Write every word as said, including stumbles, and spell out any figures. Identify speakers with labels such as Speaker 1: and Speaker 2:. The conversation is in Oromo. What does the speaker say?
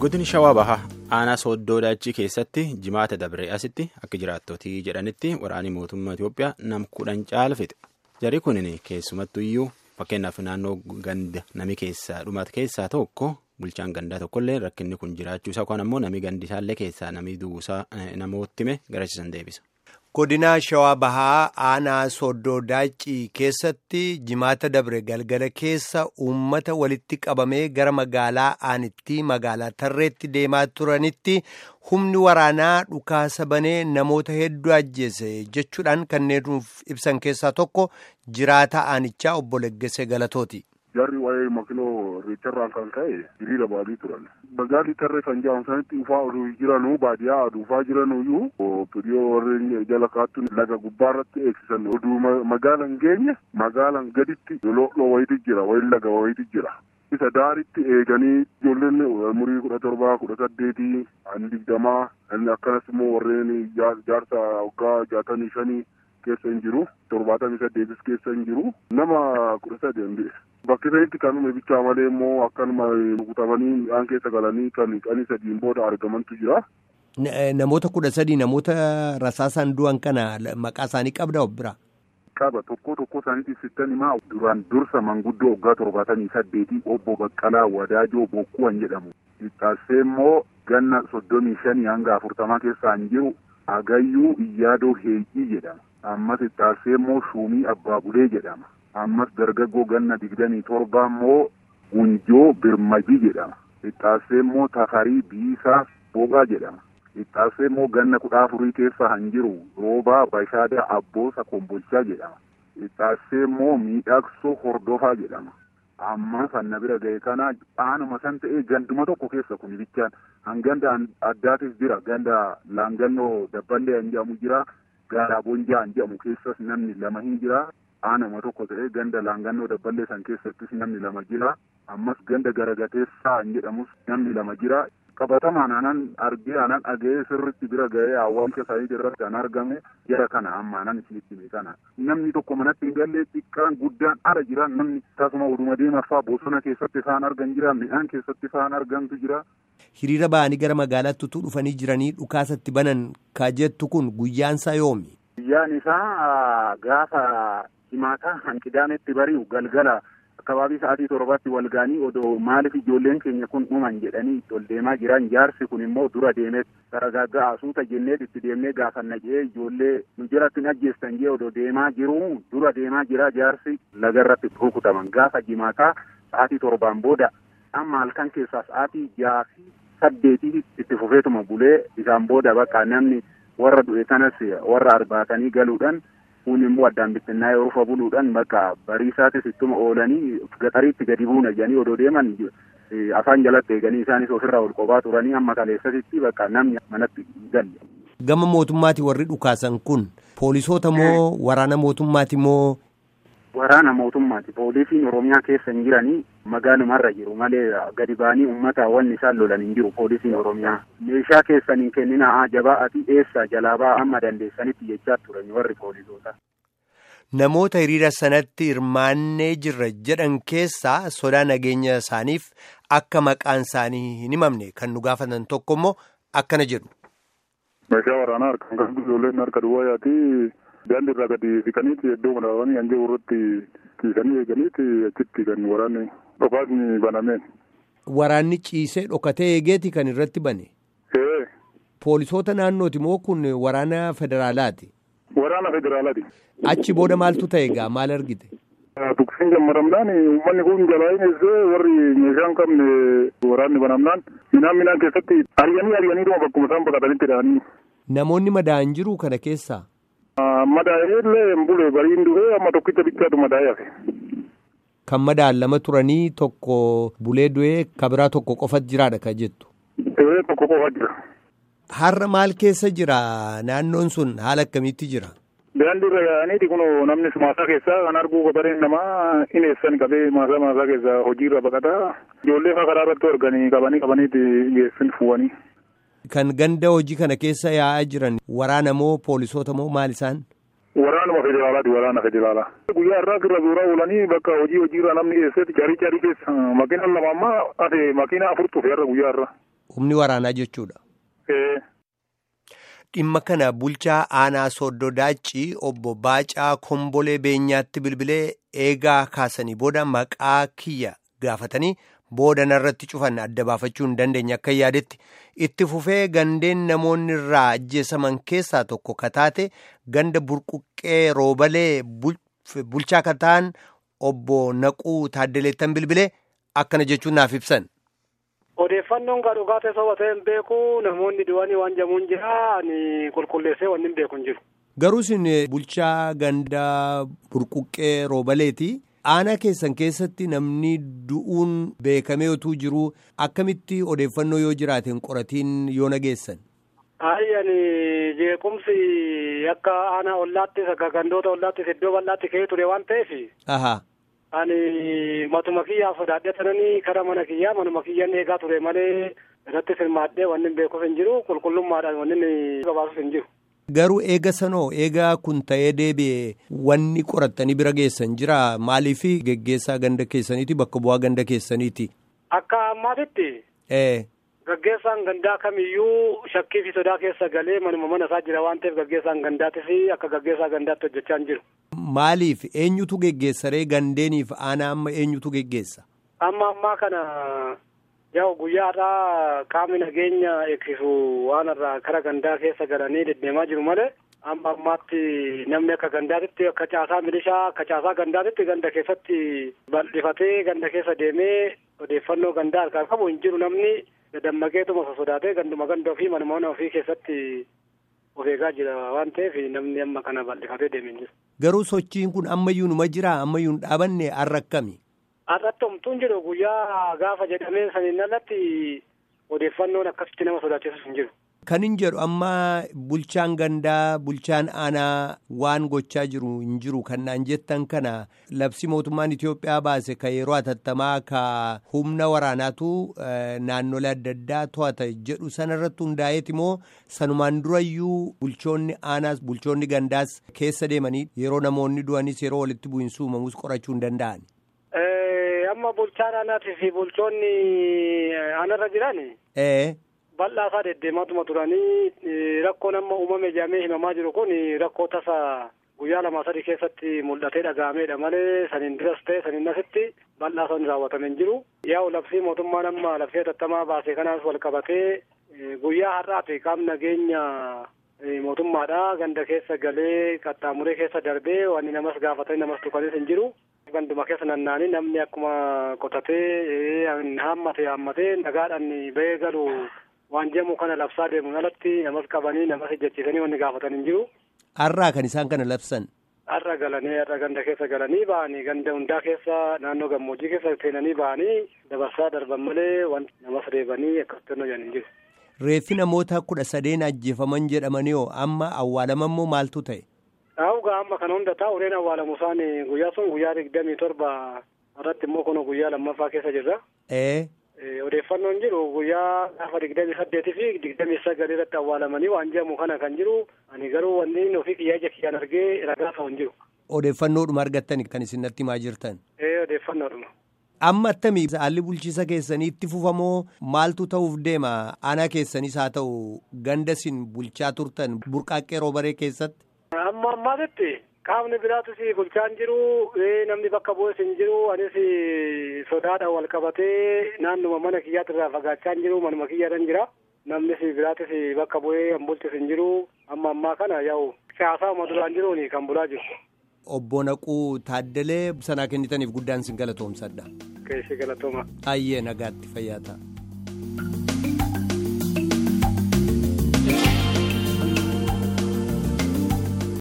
Speaker 1: Godina Shawaa Bahaa aanaa Sooddoo Daachii keessatti jimaata dabree asitti akka jiraattootii jedhanitti waraanni mootummaa Itoophiyaa nam kudhan caala fixe. Jarri kunin keessumattuu iyyuu fakkeenyaaf naannoo ganda nami keessaa dhumate keessaa tokko bulchaan gandaa tokkollee rakkinni kun jiraachuu isaa kan ammoo nami gandisaallee keessaa nami duusaa namootti hime garasiisan deebisa.
Speaker 2: Godina Shawaa Bahaa aanaa Sooddoo Daachii keessatti jimaata dabre galgala keessa uummata walitti qabamee gara magaalaa aanitti magaalaa tarreetti deemaa turanitti humni waraanaa dhukaasa banee namoota hedduu ajjeese jechuudhaan kanneen ibsan keessaa tokko jiraataa aanichaa obbo Leggesee Galatooti.
Speaker 3: Jarri waa'ee makinoo reecharraan kan ka'e hiriira baadii turan. Magaalli tarree kan jedhamu sanitti dhufaa oduu jiranuu baadiyyaa dhufaa jiranuyyuu piriyoo warreen jala kaattuun laga gubbaarratti eegsisan oduu magaalaan geenye magaalaan gaditti loloo wayiiti jira wayi laga wayiiti jira. Isa daaritti eeganii ijoolleen umurii kudha torbaa kudha saddeetii ani digdamaa akkanas immoo warreen jaarsa waggaa jaatamii shanii keessa hin jiru torbaatamii saddeetis keessa hin jiru nama kudha sadii. Bakki isaanitti kan uume bichaa malee immoo akkanuma rukutamanii midhaan keessa galanii kan qanii sadiin booda argamantu jira.
Speaker 2: Namoota kudha sadii namoota rasaasaan du'an kana maqaa isaanii qabda obbira.
Speaker 3: Qaba tokko tokko isaaniitiif sittan himaa duraan dursa manguddoo waggaa torbaatamii saddeetii obbo Baqqalaa Wadaajoo Bokkuwan jedhamu. Ittaasee immoo ganna soddomii shanii hanga afurtamaa keessaan jiru Agayyuu Iyyaadoo Heeyyii jedhama. Ammas ittaasee immoo Shuumii Abbaabulee jedhama. Ammas dargaggoo ganna digdamii torba immoo Gunjoo Birmajii jedhama. Ittaasee immoo Tafarii Biisaa Boogaa jedhama. Ittaasee immoo ganna kudha afurii keessa han jiru Roobaa Bashaadaa Abboosa Kombolchaa jedhama. Ittaasee immoo Miidhagsoo Hordofaa jedhama. Amma fanna bira ga'e kana aanuma san ta'ee ganduma tokko keessa kun bichaan hanganda addaatis jira ganda Laangannoo Dabballee hin jedhamu jira Gaaraa Bonjaa hin jedhamu keessas namni lama hin jira. Aanuma tokko ta'ee ganda Laangannoo Dabballee san keessattis namni lama jira. Ammas ganda Garagateessaa hin jedhamus namni lama jira. Qabatamaan aanan argee aanan dhaga'ee sirriitti bira ga'ee awwaalcha isaanii irratti kan argame jara kana amma aanan isinitti hime kana. Namni tokko manatti hin galle xiqqaan guddaan ala jira namni tasuma oduma deemaffaa bosona keessatti isaan argan jira midhaan keessatti isaan argantu jira.
Speaker 2: Hiriira ba'anii gara magaalaatti utuu dhufanii jiranii dhukaasatti banan kaajettu kun guyyaansaa yoomi?
Speaker 4: Guyyaan isaa gaafa himaataa hanqidaametti bari'u galgala akkabaabii sa'aatii torbaatti wal ga'anii odoo maaliif ijoolleen keenya kun dhuman jedhanii ol deemaa jiran jaarsi kun immoo dura deemee saragaaggaa asuuta jennee itti deemnee gaafanna jee ijoollee nu jalatti hin ajjeestan jee odoo deemaa jiru dura deemaa jira jaarsi lagarratti rukutaman gaafa himaataa sa'aatii torbaan booda amma halkan keessaa sa'aatii jaha fi saddeetii itti fufeetuma bulee isaan booda bakka namni warra du'e kanas warra arbaatanii galuudhaan kun immoo addaan bittinnaa'ee orufa buluudhaan bakka bariisaatis ittuma oolanii gaxariitti gadi buuna jedhanii odoo deeman afaan jalatti eeganii isaanis ofirraa ol qophaa turanii amma kaleessasitti bakka namni manatti galle.
Speaker 2: Gama mootummaati warri dhukaasan kun poolisoota moo waraana mootummaati moo?
Speaker 4: Waraana mootummaati. Poolisiin Oromiyaa keessa hin jiranii magaalumarra jiru malee gadi ba'anii uummata wanni isaan lolan hin jiru poolisiin Oromiyaa. Meeshaa keessan hin kennina jabaa ati eessa jalaa ba'a amma dandeessanitti jechaa turan warri poolisoota.
Speaker 2: Namoota hiriira sanatti hirmaannee jirra jedhan keessaa sodaa nageenya isaaniif akka maqaan isaanii hin himamne kan nu gaafatan tokko immoo akkana jedhu.
Speaker 3: Meeshaa waraanaa harkaan kan ijoolleen harka duwwaa yaati. Daandii irraa gadi siqaniiti iddoo madaawanii hanga irratti ciisanii eeganiiti achitti kan waraanni dhokaasni banameen.
Speaker 2: Waraanni ciisee dhokatee eegeeti kan irratti bane?
Speaker 3: Ee.
Speaker 2: Poolisoota naannooti moo kun waraana federaalaati?
Speaker 3: Waraana federaalaati.
Speaker 2: Achi booda maaltu ta'e egaa maal argite?
Speaker 3: Tuksiin jammaramnaan uummanni kun jalaa'inis warri meeshaan qabne waraanni banamnaan minaan minaan keessatti ari'anii ari'anii dhuma bakkuma isaan baqatanitti dhahanii.
Speaker 2: Namoonni madaa'an jiru kana keessaa?
Speaker 3: Madaa'eellee bulee bariin du'ee amma tokkicha bichaatu madaa'ee hafe.
Speaker 2: Kan madaa'an lama turanii tokko bulee du'ee kabiraa tokko qofa jiraadha kan jettu.
Speaker 3: Ee tokko qofa jira.
Speaker 2: Har'a maal keessa jira naannoon sun haala akkamiitti jira?
Speaker 3: Daandii irra yaa'aniiti kun namni maasaa keessaa kan arguu gabareen namaa ineessan qabee maasaa maasaa keessaa hojiirra baqataa ijoollee fa'aa karaa irratti arganii qabanii qabaniiti geessin fuwanii.
Speaker 2: Kan ganda hojii kana keessa yaa'aa jiran waraana moo poolisoota moo maal isaan?
Speaker 3: Waraanuma federaalaati waraana federaalaa. Guyyaa irraa irra suuraa oolanii bakka hojii hojiirra namni geessetti carii carii keessa makiina lama ammaa ate makiina afur tufe irra guyyaa irra.
Speaker 2: Humni waraanaa jechuudha. Dhimma kana bulchaa aanaa Sooddoo Daaccii obbo Baacaa Kombolee Beenyaatti bilbilee eegaa kaasanii booda maqaa kiyya gaafatanii booda narratti cufan adda baafachuu hin dandeenye akka yaadetti itti fufee gandeen namoonni irraa ajjeesaman keessaa tokko kataate ganda burquqqee roobalee bulchaa kataan obbo Naquu Taaddeleettan bilbilee akkana jechuun naaf ibsan.
Speaker 5: Odeeffannoon kan dhugaa ta'e soba ta'e hin beeku namoonni du'anii waan jamuun jira ani qulqulleessee waan hin beeku hin jiru.
Speaker 2: Garuu isin bulchaa gandaa burquqqee roobaleeti. Aanaa keessan keessatti namni du'uun beekamee otuu jiru akkamitti odeeffannoo yoo jiraateen qoratiin yoo nageessan?
Speaker 5: Ayi ani jeequmsi akka aanaa ollaattis akka gandoota ollaattis iddoo bal'aatti ka'ee ture waan ta'eef.
Speaker 2: Aha.
Speaker 5: Ani matuma kiyyaa sodaadhee sananii kara mana kiyyaa manuma kiyyaan eegaa ture malee irratti hirmaadhee wanni hin beekuuf hin jiru qulqullummaadhaan wanni gabaasuuf hin jiru.
Speaker 2: Garuu eega sanoo eegaa kun ta'ee deebi'e wanni qorattanii bira geessan jira maaliif geggeessaa ganda keessaniiti bakka bu'aa ganda keessaniiti.
Speaker 5: Akka ammaatitti.
Speaker 2: Ee.
Speaker 5: Gaggeessaan gandaa kamiyyuu shakkii fi sodaa keessa galee manuma mana isaa jira waan ta'eef gaggeessaan gandaattis akka gaggeessaa gandaatti hojjechaa hin jiru.
Speaker 2: Maaliif eenyutu geggeessaree gandeeniif aanaa amma eenyutu geggeessa?
Speaker 5: Amma ammaa kana yaa'u guyyaadhaa qaamni nageenya eegsisu waan irraa kara gandaa keessa galanii deddeemaa jiru malee amma ammaatti namni akka gandaatitti akka caasaa milishaa akka caasaa gandaatitti ganda keessatti bal'ifatee ganda keessa deemee odeeffannoo gandaa harkaa qabu hin jiru namni dammaqeetuma sosodaatee ganduma ganda ofii manuma mana ofii keessatti of eegaa jira waan ta'eef namni amma kana bal'ifatee deemee jiru.
Speaker 2: Garuu sochiin kun ammayyuu numa jira ammayyuu hin dhaabanne har'a akkami?
Speaker 5: Har'atti homtuun jedhu guyyaa gaafa jedhamee saniin alatti odeeffannoon akkasitti nama sodaachisus hin jiru.
Speaker 2: Kan hin jedhu amma bulchaan gandaa bulchaan aanaa waan gochaa jiru hin jiru kan naan jettan kana labsii mootummaan Itoophiyaa baase ka yeroo hatattamaa ka humna waraanaatu naannolee adda addaa to'ata jedhu sanarratti hundaa'eeti moo sanumaan durayyuu bulchoonni aanaas bulchoonni gandaas keessa deemanii yeroo namoonni du'anis yeroo walitti bu'iinsa uumamus qorachuu hin danda'an?
Speaker 5: Amma bulchaan aanaatii fi bulchoonni aanarra jiran.
Speaker 2: Ee.
Speaker 5: Bal'aa isaa deddeematuma turanii rakkoon amma uumame jedhamee himamaa jiru kun rakkoo tasa guyyaa lama sadii keessatti mul'atee dhaga'ameedha malee saniin duras ta'e saniin asitti bal'aa isaa raawwatamee hin jiru. Yaa'u labsii mootummaan amma labsii hatattamaa baase kanaas wal qabatee guyyaa har'aati qaamni nageenya mootummaadha ganda keessa galee qaxxaamuree keessa darbee wanni namas gaafatanii namas tuqanis hin jiru. Ganduma keessa nannaanii namni akkuma qotatee hammate hammatee nagaadhaan bahee galu. Waan jedhamu kana labsaa deemuun alatti namas qabanii namas ejjechiisanii wanni gaafatan hin jiru.
Speaker 2: Har'aa kan isaan kana labsan?
Speaker 5: Har'a galanii har'a ganda keessa galanii ba'anii ganda hundaa keessa naannoo gammoojjii keessa seenanii ba'anii dabarsaa darban malee wanti namas reebanii akkasitti hojjan hin jiru.
Speaker 2: Reeffi namoota kudha sadeen ajjeefaman jedhamanii hoo amma awwaalaman moo maaltu ta'e?
Speaker 5: Dhaawugaa amma kana hunda taa'uudhaan awwaalamu isaan guyyaa sun guyyaa digdamii torba irratti immoo kun guyyaa lammaffaa keessa jirra.
Speaker 2: Ee.
Speaker 5: Odeeffannoon jiru guyyaa gaafa digdamii saddeetii fi digdamii sagalii irratti awwaalamanii waan jedhamu kana kan jiru ani garuu wanni ofii kiyyaa ija kiyyaan argee ragaa ta'u hin jiru.
Speaker 2: Odeeffannoodhuma argattani kan isin natti himaa jirtan?
Speaker 5: Ee odeeffannoodhuma.
Speaker 2: Amma attamii haalli bulchiisa keessanii itti fufamoo maaltu ta'uuf deema aanaa keessanis haa ta'u ganda isin bulchaa turtan burqaaqqee roobaree keessatti?
Speaker 5: Amma ammaatitti. Qaamni biraatus bulchaan jiru namni bakka bu'es hin jiru anis sodaadhaan wal qabatee naannuma mana kiyyaatti irraa fagaachaa hin jiru manuma kiyyaadhaan jira namnis biraatis bakka bu'ee kan bulchis hin jiru amma ammaa kana yaa'u caasaa duraan jiruun kan bulaa jiru.
Speaker 2: Obbo Naquu Taaddalee sanaa kennitaniif guddaan sin galatoomsadha.
Speaker 5: Keessa galatooma.
Speaker 2: Ayyee nagaatti fayyaa ta'a.